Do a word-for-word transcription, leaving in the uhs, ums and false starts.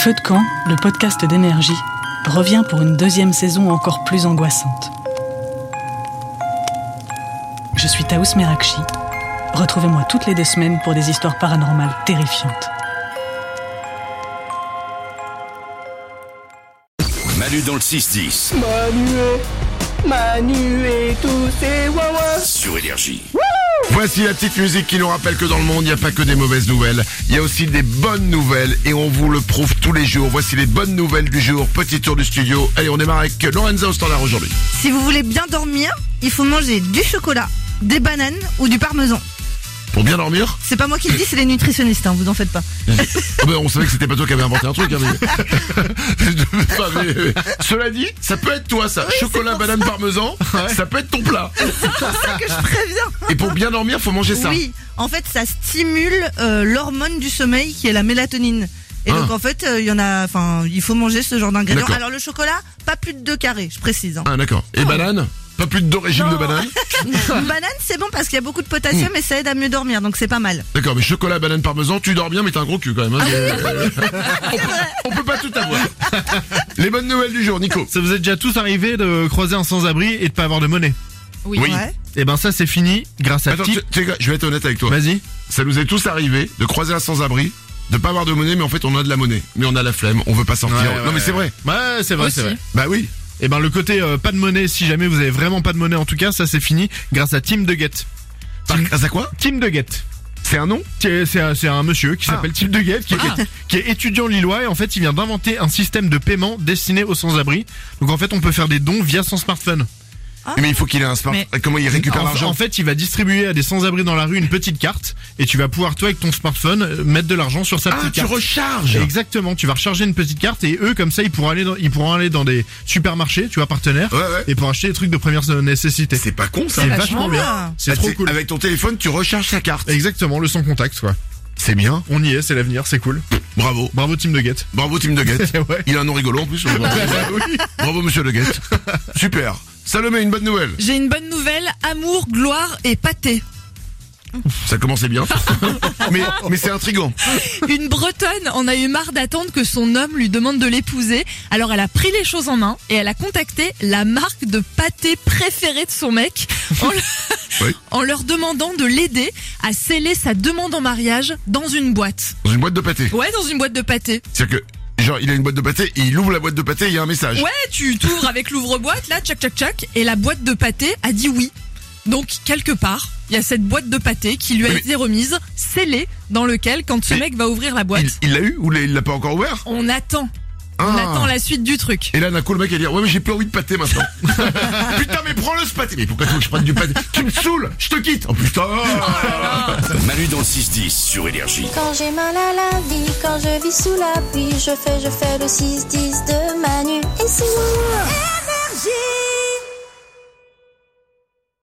Feu de camp, le podcast d'énergie, revient pour une deuxième saison encore plus angoissante. Je suis Taous Merakchi. Retrouvez-moi toutes les deux semaines pour des histoires paranormales terrifiantes. Manu dans le six dix. Manu et, Manu et tous ses wawas. Sur Énergie. Voici la petite musique qui nous rappelle que dans le monde, il n'y a pas que des mauvaises nouvelles. Il y a aussi des bonnes nouvelles et on vous le prouve tous les jours. Voici les bonnes nouvelles du jour. Petit tour du studio. Allez, on démarre avec Lorenza au standard aujourd'hui. Si vous voulez bien dormir, il faut manger du chocolat, des bananes ou du parmesan. Pour bien dormir. C'est pas moi qui le dis, c'est les nutritionnistes, hein, vous en faites pas. Ah ben, on savait que c'était pas toi qui avais inventé un truc. Hein, mais... enfin, mais, mais... Cela dit, ça peut être toi ça. Oui, chocolat, banane, ça. Parmesan, ouais. Ça peut être ton plat. C'est pour ça que je préviens. Et pour bien dormir, faut manger ça. Oui, en fait ça stimule euh, l'hormone du sommeil qui est la mélatonine. Et ah. donc en fait, il euh, y en a, enfin, il faut manger ce genre d'ingrédients. Alors le chocolat, pas plus de deux carrés, je précise. Hein. Ah d'accord. Et oh. Banane ? Pas plus de deux régimes de banane. Banane c'est bon parce qu'il y a beaucoup de potassium mmh. et ça aide à mieux dormir, donc c'est pas mal. D'accord, mais chocolat, banane, parmesan, tu dors bien mais t'as un gros cul quand même. Hein, euh, on, peut, on peut pas tout avoir. Les bonnes nouvelles du jour, Nico. Ça vous est déjà tous arrivé de croiser un sans-abri et de pas avoir de monnaie? Oui. oui. Ouais. Et ben ça c'est fini grâce à Attends, Tip. tu, tu, je vais être honnête avec toi. Vas-y. Ça nous est tous arrivé de croiser un sans-abri, de pas avoir de monnaie, mais en fait on a de la monnaie, mais on a la flemme, on veut pas sortir. Ouais, non ouais, mais c'est vrai. Ouais, c'est vrai, Aussi. c'est vrai. Bah oui. Et ben le côté euh, pas de monnaie, si jamais vous avez vraiment pas de monnaie en tout cas, ça c'est fini grâce à Tim de Guette. Grâce à quoi? Tim de Guette. C'est un nom? C'est, c'est, un, c'est un monsieur qui ah. s'appelle Tim de Guette, qui, ah. est, qui est étudiant lillois et en fait il vient d'inventer un système de paiement destiné aux sans-abri. Donc en fait on peut faire des dons via son smartphone. Ah. Mais il faut qu'il ait un smartphone. Mais... Comment il récupère en, l'argent? En fait, il va distribuer à des sans-abri dans la rue une petite carte et tu vas pouvoir toi avec ton smartphone mettre de l'argent sur sa ah, petite carte. Ah, tu recharges. Exactement. Tu vas recharger une petite carte et eux, comme ça, ils pourront aller dans, ils pourront aller dans des supermarchés, tu vois, partenaires, ouais, ouais. et pour acheter des trucs de première nécessité. C'est pas con ça. C'est vachement bien. bien. C'est ah, trop cool. Avec ton téléphone, tu recharges sa carte. Exactement, le sans contact, quoi. C'est bien. On y est, c'est l'avenir, c'est cool. Bravo. Bravo Tim de Guette. Bravo Tim de Guette. Ouais. Il a un nom rigolo en plus. Oui. Bravo Monsieur de Guette. Super. Salomé, une bonne nouvelle. J'ai une bonne nouvelle, amour, gloire et pâté. Ça commençait bien. mais, mais c'est intriguant. Une Bretonne en a eu marre d'attendre que son homme lui demande de l'épouser. Alors elle a pris les choses en main et elle a contacté la marque de pâté préférée de son mec en, le... oui. en leur demandant de l'aider à sceller sa demande en mariage dans une boîte. Dans une boîte de pâté? Ouais, dans une boîte de pâté. C'est-à-dire que genre, il a une boîte de pâté, et il ouvre la boîte de pâté et il y a un message. Ouais, tu t'ouvres avec l'ouvre-boîte, là, tchac, tchac, tchac, et la boîte de pâté a dit oui. Donc, quelque part, il y a cette boîte de pâté qui lui a mais été remise, scellée, dans lequel, quand ce mec va ouvrir la boîte... Il, il l'a eu ou il l'a pas encore ouvert? On attend. Ah. On attend la suite du truc. Et là, d'un coup, le mec va dire, ouais, mais j'ai plus envie de pâté maintenant. Putain, mais prends-le ce pâté. Mais pourquoi tu veux que je prenne du pâté? Tu me saoules, je te quitte. Oh putain. Oh. Manu dans le six dix sur Énergie. Quand j'ai mal à la vie, quand je vis sous la pluie, je fais, je fais le six dix de Manu et c'est moi. Énergie.